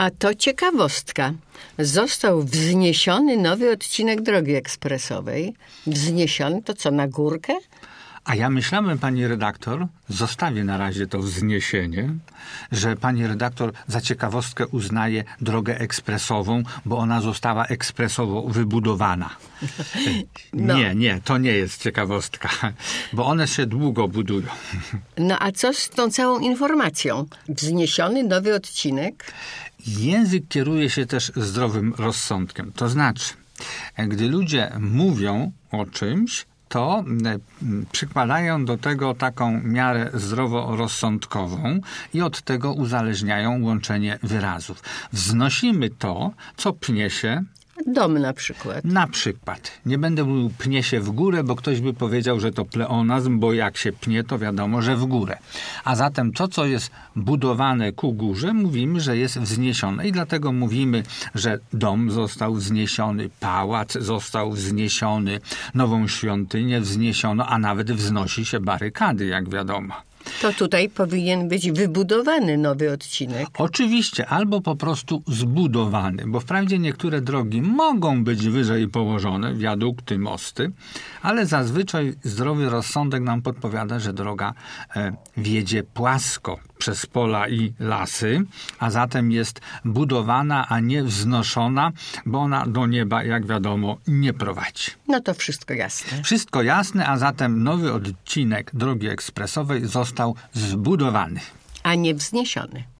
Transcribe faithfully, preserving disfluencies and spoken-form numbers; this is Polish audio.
A to ciekawostka. Został wzniesiony nowy odcinek drogi ekspresowej. Wzniesiony to co, na górkę? A ja myślałem, pani redaktor, zostawię na razie to wzniesienie, że pani redaktor za ciekawostkę uznaje drogę ekspresową, bo ona została ekspresowo wybudowana. No. Nie, nie, to nie jest ciekawostka, bo one się długo budują. No a co z tą całą informacją? Wzniesiony nowy odcinek? Język kieruje się też zdrowym rozsądkiem. To znaczy, gdy ludzie mówią o czymś, to przykładają do tego taką miarę zdroworozsądkową i od tego uzależniają łączenie wyrazów. Wznosimy to, co pnie się. Dom na przykład. Na przykład. Nie będę mówił pnie się w górę, bo ktoś by powiedział, że to pleonazm, bo jak się pnie, to wiadomo, że w górę. A zatem to, co jest budowane ku górze, mówimy, że jest wzniesione. I dlatego mówimy, że dom został wzniesiony, pałac został wzniesiony, nową świątynię wzniesiono, a nawet wznosi się barykady, jak wiadomo. To tutaj powinien być wybudowany nowy odcinek. Oczywiście, albo po prostu zbudowany, bo wprawdzie niektóre drogi mogą być wyżej położone, wiadukty, mosty, ale zazwyczaj zdrowy rozsądek nam podpowiada, że droga e, wiedzie płasko przez pola i lasy, a zatem jest budowana, a nie wznoszona, bo ona do nieba, jak wiadomo, nie prowadzi. No to wszystko jasne. Wszystko jasne, a zatem nowy odcinek drogi ekspresowej został zbudowany. A nie wzniesiony.